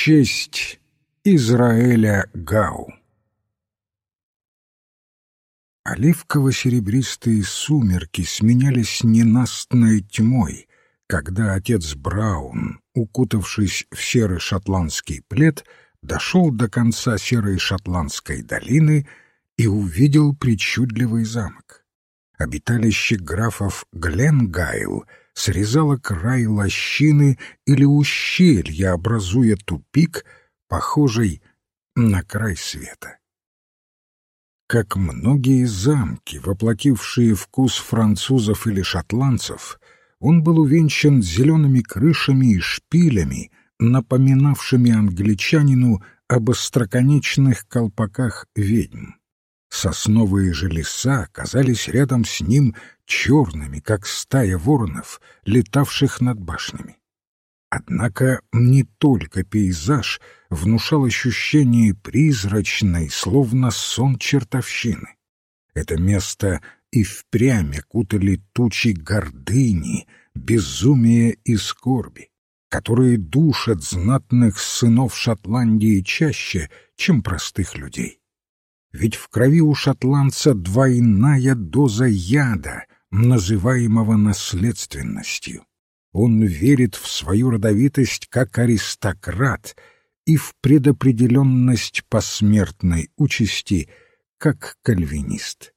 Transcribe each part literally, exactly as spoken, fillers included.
честь Израэля Гау. Оливково-серебристые сумерки сменялись ненастной тьмой, когда отец Браун, укутавшись в серый шотландский плед, дошел до конца серой шотландской долины и увидел причудливый замок. Обиталище графов Гленгайл срезало край лощины или ущелья, образуя тупик, похожий на край света. Как многие замки, воплотившие вкус французов или шотландцев, он был увенчан зелеными крышами и шпилями, напоминавшими англичанину об остроконечных колпаках ведьм. Сосновые же леса казались рядом с ним черными, как стая воронов, летавших над башнями. Однако не только пейзаж внушал ощущение призрачной, словно сон чертовщины. Это место и впрямь окутали тучи гордыни, безумия и скорби, которые душат знатных сынов Шотландии чаще, чем простых людей. Ведь в крови у шотландца двойная доза яда, называемого наследственностью. Он верит в свою родовитость как аристократ и в предопределенность посмертной участи как кальвинист.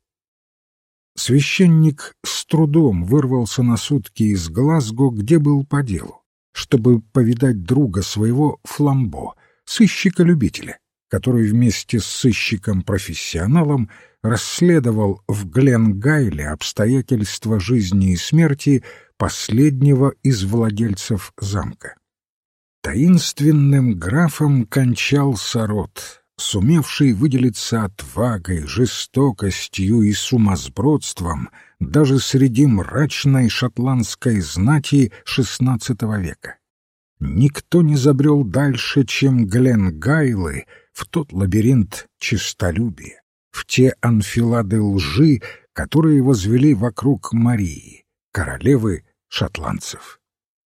Священник с трудом вырвался на сутки из Глазго, где был по делу, чтобы повидать друга своего Фламбо, сыщика-любителя, который вместе с сыщиком-профессионалом расследовал в Гленгайле обстоятельства жизни и смерти последнего из владельцев замка. Таинственным графом кончался род, сумевший выделиться отвагой, жестокостью и сумасбродством даже среди мрачной шотландской знати шестнадцатого века. Никто не забрел дальше, чем Гленгайлы, в тот лабиринт честолюбия, в те анфилады лжи, которые возвели вокруг Марии, королевы шотландцев.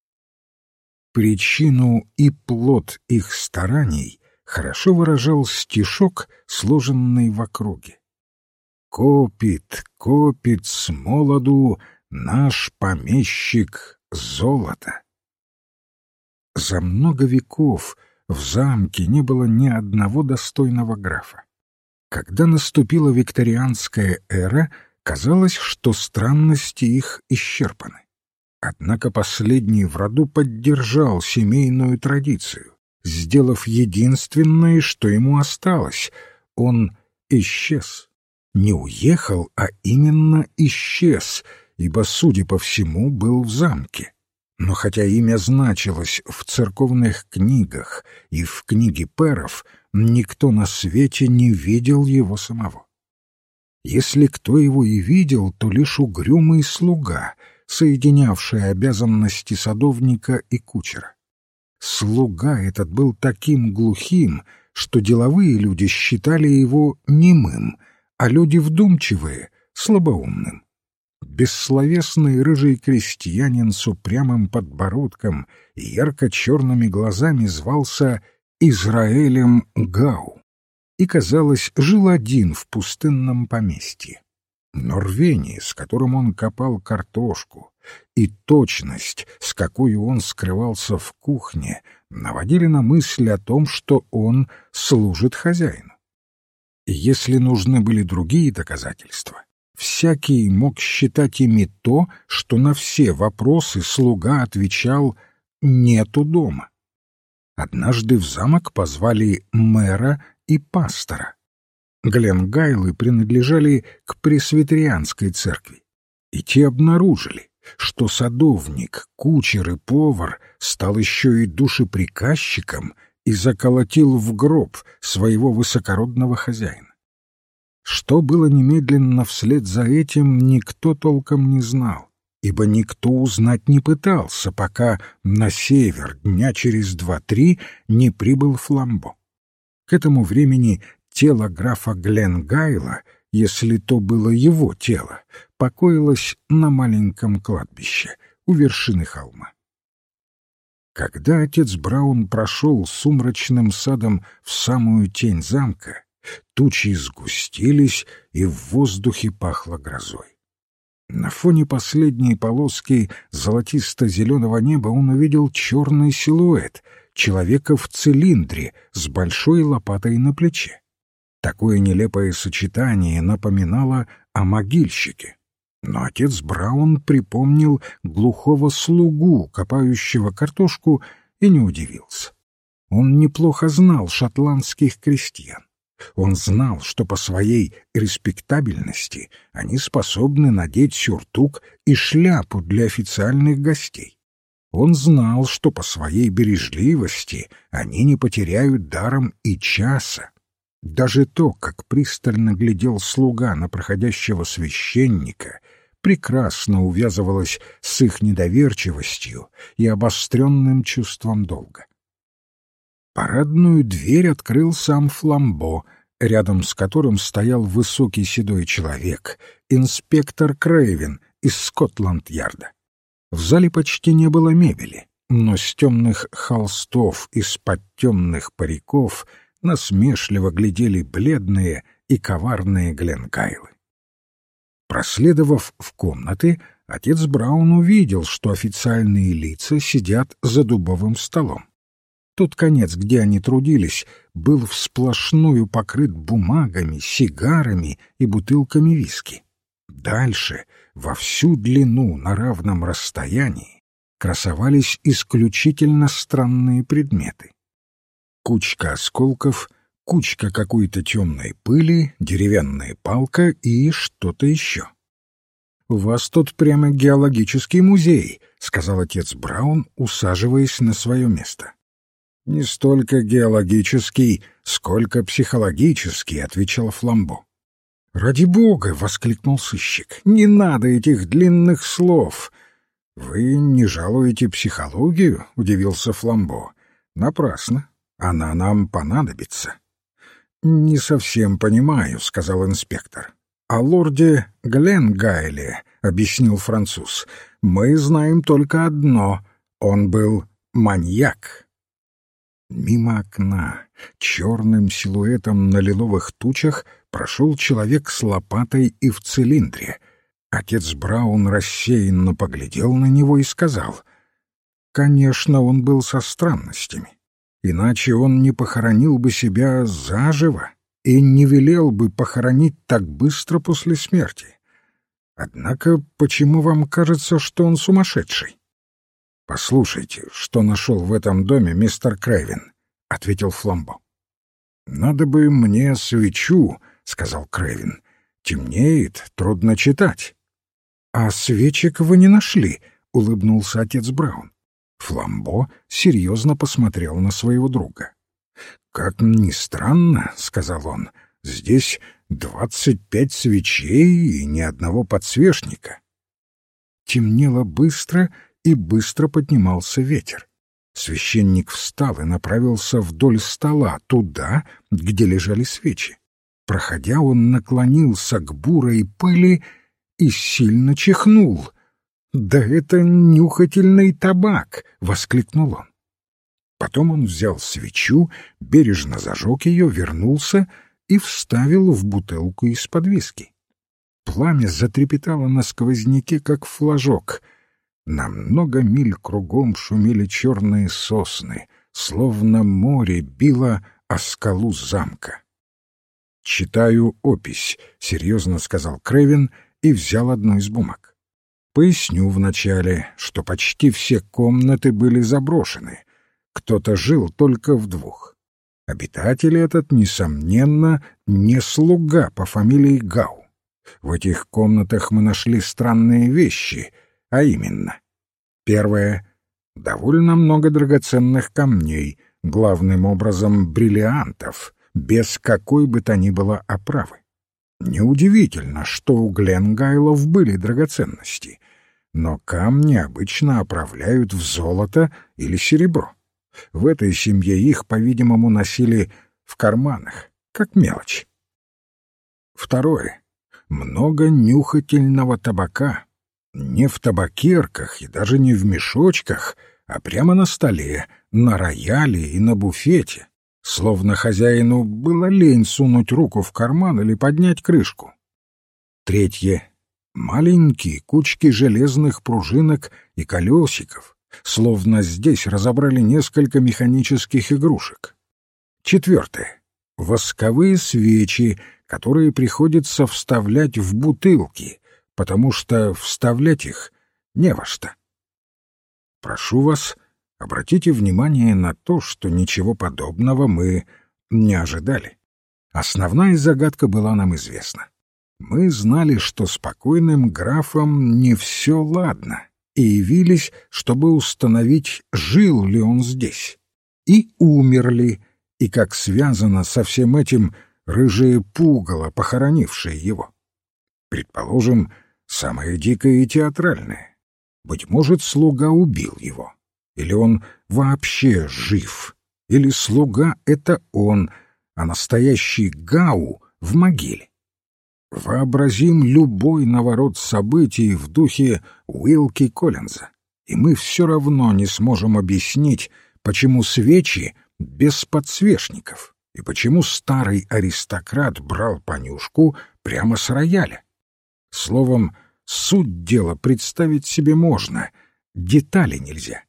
Причину и плод их стараний хорошо выражал стишок, сложенный в округе. «Копит, копит с молоду наш помещик золото». За много веков в замке не было ни одного достойного графа. Когда наступила викторианская эра, казалось, что странности их исчерпаны. Однако последний в роду поддержал семейную традицию, сделав единственное, что ему осталось — он исчез. Не уехал, а именно исчез, ибо, судя по всему, был в замке. Но хотя имя значилось в церковных книгах и в книге пэров, никто на свете не видел его самого. Если кто его и видел, то лишь угрюмый слуга, соединявший обязанности садовника и кучера. Слуга этот был таким глухим, что деловые люди считали его немым, а люди вдумчивые — слабоумным. Бессловесный рыжий крестьянин с упрямым подбородком и ярко-черными глазами звался Израэлем Гау и, казалось, жил один в пустынном поместье. Но рвение, с которым он копал картошку, и точность, с какой он скрывался в кухне, наводили на мысль о том, что он служит хозяину. И если нужны были другие доказательства, всякий мог считать ими то, что на все вопросы слуга отвечал «нету дома». Однажды в замок позвали мэра и пастора. Гленгайлы принадлежали к пресвитерианской церкви, и те обнаружили, что садовник, кучер и повар стал еще и душеприказчиком и заколотил в гроб своего высокородного хозяина. Что было немедленно вслед за этим, никто толком не знал, ибо никто узнать не пытался, пока на север дня через два-три не прибыл Фламбо. К этому времени тело графа Гленгайла, если то было его тело, покоилось на маленьком кладбище у вершины холма. Когда отец Браун прошел сумрачным садом в самую тень замка, тучи сгустились, и в воздухе пахло грозой. На фоне последней полоски золотисто-зеленого неба он увидел черный силуэт человека в цилиндре с большой лопатой на плече. Такое нелепое сочетание напоминало о могильщике. Но отец Браун припомнил глухого слугу, копающего картошку, и не удивился. Он неплохо знал шотландских крестьян. Он знал, что по своей респектабельности они способны надеть сюртук и шляпу для официальных гостей. Он знал, что по своей бережливости они не потеряют даром и часа. Даже то, как пристально глядел слуга на проходящего священника, прекрасно увязывалось с их недоверчивостью и обостренным чувством долга. Парадную дверь открыл сам Фламбо, рядом с которым стоял высокий седой человек, инспектор Крейвен из Скотланд-Ярда. В зале почти не было мебели, но с темных холстов из-под темных париков насмешливо глядели бледные и коварные Гленкайлы. Проследовав в комнаты, отец Браун увидел, что официальные лица сидят за дубовым столом. Тот конец, где они трудились, был всплошную покрыт бумагами, сигарами и бутылками виски. Дальше, во всю длину, на равном расстоянии, красовались исключительно странные предметы. Кучка осколков, кучка какой-то темной пыли, деревянная палка и что-то еще. «У вас тут прямо геологический музей», — сказал отец Браун, усаживаясь на свое место. «Не столько геологический, сколько психологический», — отвечал Фламбо. «Ради бога!» — воскликнул сыщик. «Не надо этих длинных слов!» «Вы не жалуете психологию?» — удивился Фламбо. «Напрасно. Она нам понадобится». «Не совсем понимаю», — сказал инспектор. «О лорде Гленгайле», — объяснил француз, — «мы знаем только одно. Он был маньяк». Мимо окна, черным силуэтом на лиловых тучах, прошел человек с лопатой и в цилиндре. Отец Браун рассеянно поглядел на него и сказал: «Конечно, он был со странностями. Иначе он не похоронил бы себя заживо и не велел бы похоронить так быстро после смерти. Однако почему вам кажется, что он сумасшедший?» «Послушайте, что нашел в этом доме мистер Крейвен», — ответил Фламбо. «Надо бы мне свечу», — сказал Крейвен. «Темнеет, трудно читать». «А свечек вы не нашли», — улыбнулся отец Браун. Фламбо серьезно посмотрел на своего друга. «Как ни странно», — сказал он, — «здесь двадцать пять свечей и ни одного подсвечника». Темнело быстро, и быстро поднимался ветер. Священник встал и направился вдоль стола, туда, где лежали свечи. Проходя, он наклонился к бурой пыли и сильно чихнул. «Да это нюхательный табак!» — воскликнул он. Потом он взял свечу, бережно зажег ее, вернулся и вставил в бутылку из-под виски. Пламя затрепетало на сквозняке, как флажок. На много миль кругом шумели черные сосны, словно море било о скалу замка. «Читаю опись», — серьезно сказал Крейвен и взял одну из бумаг. «Поясню вначале, что почти все комнаты были заброшены. Кто-то жил только в двух. Обитатель этот, несомненно, не слуга по фамилии Гау. В этих комнатах мы нашли странные вещи, а именно: первое — довольно много драгоценных камней, главным образом бриллиантов, без какой бы то ни было оправы. Неудивительно, что у Гленгайлов были драгоценности, но камни обычно оправляют в золото или серебро. В этой семье их, по-видимому, носили в карманах, как мелочь. Второе — много нюхательного табака. Не в табакерках и даже не в мешочках, а прямо на столе, на рояле и на буфете, словно хозяину было лень сунуть руку в карман или поднять крышку. Третье. Маленькие кучки железных пружинок и колесиков, словно здесь разобрали несколько механических игрушек. Четвертое. Восковые свечи, которые приходится вставлять в бутылки, потому что вставлять их не во что. Прошу вас, обратите внимание на то, что ничего подобного мы не ожидали. Основная загадка была нам известна. Мы знали, что с покойным графом не все ладно, и явились, чтобы установить, жил ли он здесь, и умер ли, и как связано со всем этим рыжее пугало, похоронившее его. Предположим, самое дикое и театральное. Быть может, слуга убил его, или он вообще жив, или слуга — это он, а настоящий Гау в могиле. Вообразим любой наворот событий в духе Уилки Коллинза, и мы все равно не сможем объяснить, почему свечи без подсвечников и почему старый аристократ брал понюшку прямо с рояля. Словом, суть дела представить себе можно, детали нельзя.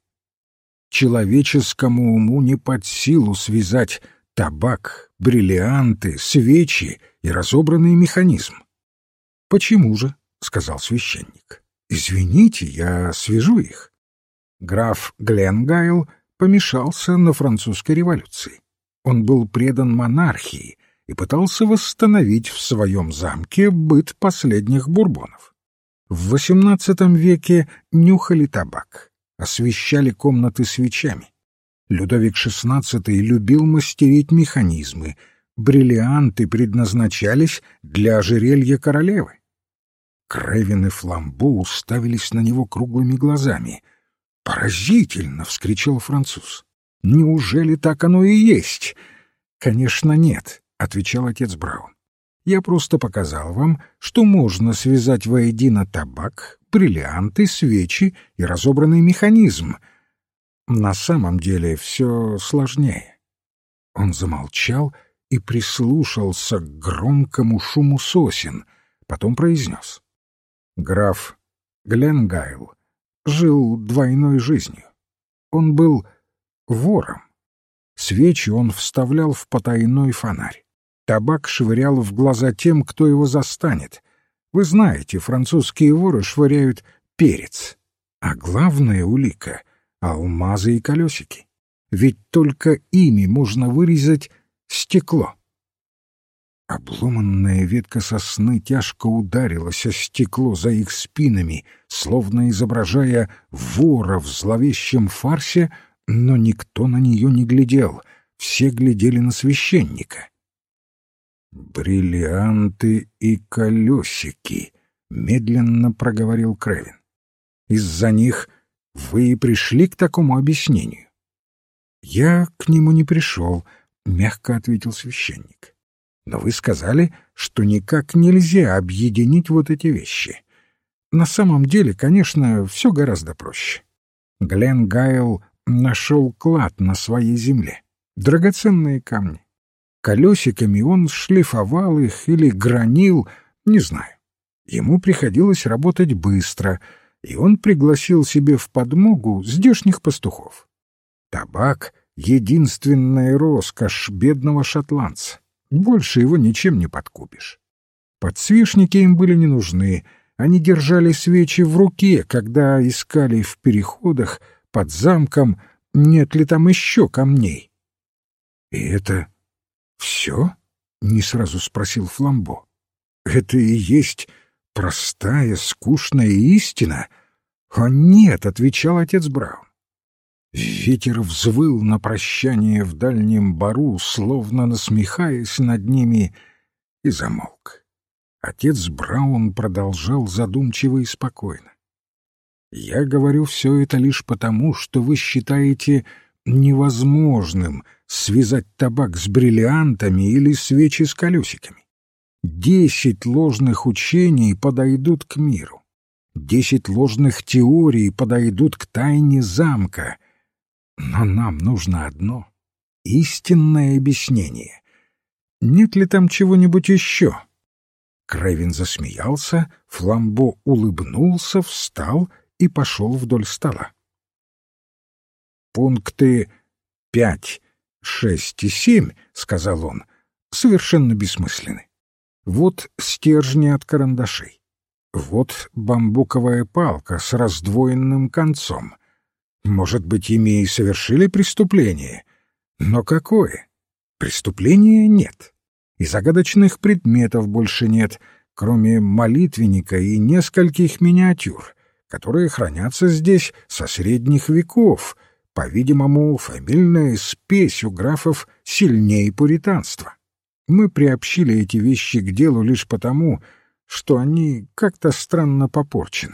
Человеческому уму не под силу связать табак, бриллианты, свечи и разобранный механизм. «Почему же?» — сказал священник. «Извините, я свяжу их». Граф Гленгайл помешался на французской революции. Он был предан монархии и пытался восстановить в своем замке быт последних бурбонов. В восемнадцатом веке нюхали табак, освещали комнаты свечами. Людовик шестнадцатый любил мастерить механизмы, бриллианты предназначались для ожерелья королевы. Кревин и Фламбо уставились на него круглыми глазами. «Поразительно!» — вскричал француз. «Неужели так оно и есть?» «Конечно, нет», — отвечал отец Браун. «Я просто показал вам, что можно связать воедино табак, бриллианты, свечи и разобранный механизм. На самом деле все сложнее». Он замолчал и прислушался к громкому шуму сосен, потом произнес. Граф Гленгайл жил двойной жизнью. Он был вором. Свечи он вставлял в потайной фонарь. Табак швырял в глаза тем, кто его застанет. Вы знаете, французские воры швыряют перец. А главная улика — алмазы и колесики. Ведь только ими можно вырезать стекло. Обломанная ветка сосны тяжко ударилась о стекло за их спинами, словно изображая вора в зловещем фарсе, но никто на нее не глядел, все глядели на священника. «Бриллианты и колесики», — медленно проговорил Кревин. «Из-за них вы и пришли к такому объяснению?» «Я к нему не пришел», — мягко ответил священник. «Но вы сказали, что никак нельзя объединить вот эти вещи. На самом деле, конечно, все гораздо проще. Гленгайл нашел клад на своей земле, драгоценные камни. Колесиками он шлифовал их или гранил, не знаю. Ему приходилось работать быстро, и он пригласил себе в подмогу здешних пастухов. Табак — единственная роскошь бедного шотландца. Больше его ничем не подкупишь. Подсвечники им были не нужны, они держали свечи в руке, когда искали в переходах под замком, нет ли там еще камней. — И это все? — не сразу спросил Фламбо. — Это и есть простая, скучная истина? — А нет, — отвечал отец Браун. Ветер взвыл на прощание в дальнем бару, словно насмехаясь над ними, и замолк. Отец Браун продолжал задумчиво и спокойно. «Я говорю все это лишь потому, что вы считаете невозможным связать табак с бриллиантами или свечи с колесиками. Десять ложных учений подойдут к миру. Десять ложных теорий подойдут к тайне замка, Но нам нужно одно — истинное объяснение. Нет ли там чего-нибудь еще? Крейвен засмеялся, Фламбо улыбнулся, встал и пошел вдоль стола. «Пункты пять, шесть и семь, — сказал он, — совершенно бессмысленны. Вот стержни от карандашей. Вот бамбуковая палка с раздвоенным концом. Может быть, ими и совершили преступление. Но какое? Преступления нет. И загадочных предметов больше нет, кроме молитвенника и нескольких миниатюр, которые хранятся здесь со средних веков. По-видимому, фамильная спесь у графов сильнее пуританства. Мы приобщили эти вещи к делу лишь потому, что они как-то странно попорчены.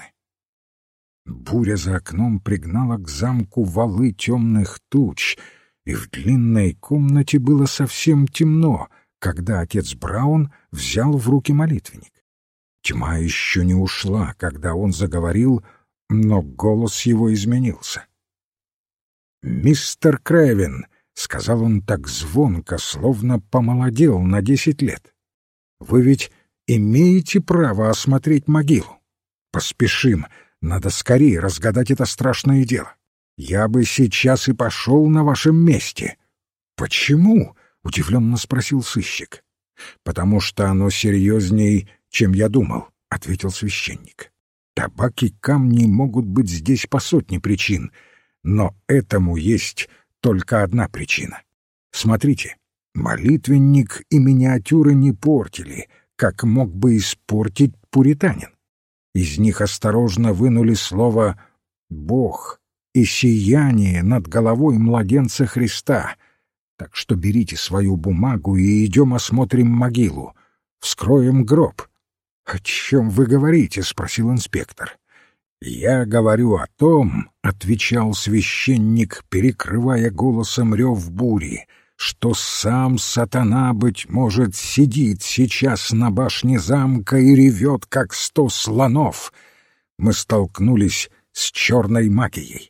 Буря за окном пригнала к замку валы темных туч, и в длинной комнате было совсем темно, когда отец Браун взял в руки молитвенник. Тьма еще не ушла, когда он заговорил, но голос его изменился. «Мистер Крейвен», — сказал он так звонко, словно помолодел на десять лет, — «вы ведь имеете право осмотреть могилу. Поспешим, надо скорее разгадать это страшное дело. Я бы сейчас и пошел на вашем месте». «Почему?» — удивленно спросил сыщик. «Потому что оно серьезней, чем я думал», — ответил священник. «Табак и камни могут быть здесь по сотне причин, но этому есть только одна причина. Смотрите, молитвенник и миниатюры не портили, как мог бы испортить пуританин. Из них осторожно вынули слово «Бог» и «сияние» над головой младенца Христа. Так что берите свою бумагу и идем осмотрим могилу. Вскроем гроб». «О чем вы говорите?» — спросил инспектор. «Я говорю о том, — отвечал священник, перекрывая голосом рев бури, — что сам сатана, быть может, сидит сейчас на башне замка и ревет, как сто слонов. Мы столкнулись с черной магией».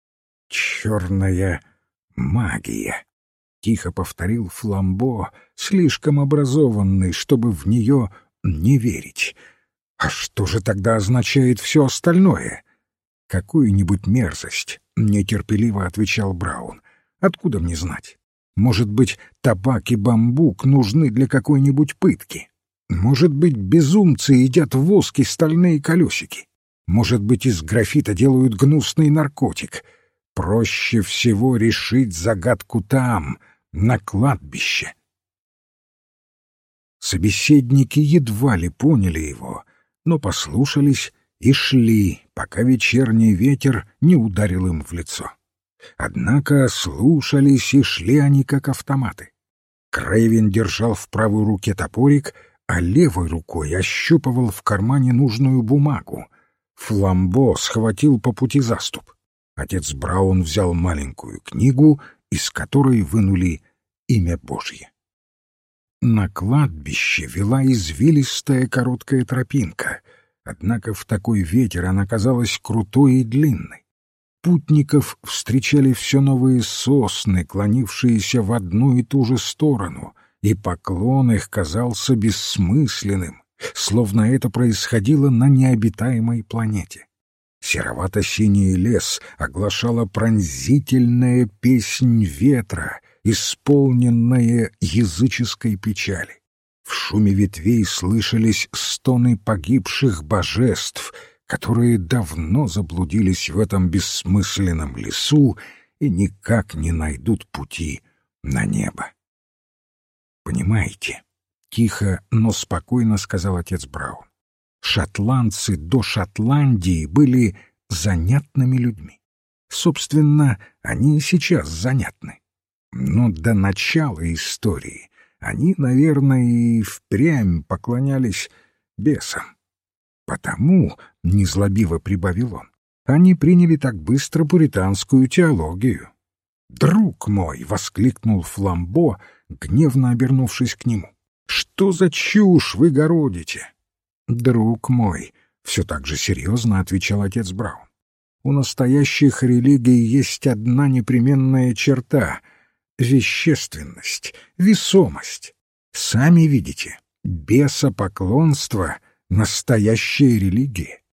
«Черная магия», — тихо повторил Фламбо, слишком образованный, чтобы в нее не верить. «А что же тогда означает все остальное?» «Какую-нибудь мерзость», — нетерпеливо отвечал Браун. «Откуда мне знать? Может быть, табак и бамбук нужны для какой-нибудь пытки? Может быть, безумцы едят воск и стальные колесики? Может быть, из графита делают гнусный наркотик? Проще всего решить загадку там, на кладбище». Собеседники едва ли поняли его, но послушались и шли, пока вечерний ветер не ударил им в лицо. Однако слушались и шли они как автоматы. Крейвен держал в правой руке топорик, а левой рукой ощупывал в кармане нужную бумагу. Фламбо схватил по пути заступ. Отец Браун взял маленькую книгу, из которой вынули имя Божье. На кладбище вела извилистая короткая тропинка, однако в такой ветер она казалась крутой и длинной. Путников встречали все новые сосны, клонившиеся в одну и ту же сторону, и поклон их казался бессмысленным, словно это происходило на необитаемой планете. Серовато-синий лес оглашала пронзительная песнь ветра, исполненная языческой печали. В шуме ветвей слышались стоны погибших божеств, которые давно заблудились в этом бессмысленном лесу и никак не найдут пути на небо. «Понимаете?» — тихо, но спокойно сказал отец Браун. «Шотландцы до Шотландии были занятными людьми. Собственно, они и сейчас занятны. Но до начала истории они, наверное, и впрямь поклонялись бесам. Потому, — незлобиво прибавил он, — они приняли так быстро пуританскую теологию». «Друг мой!» — воскликнул Фламбо, гневно обернувшись к нему. «Что за чушь вы городите?» «Друг мой!» — все так же серьезно отвечал отец Браун. У настоящих религий есть одна непременная черта — вещественность, весомость. Сами видите, бесопоклонство — настоящая религия.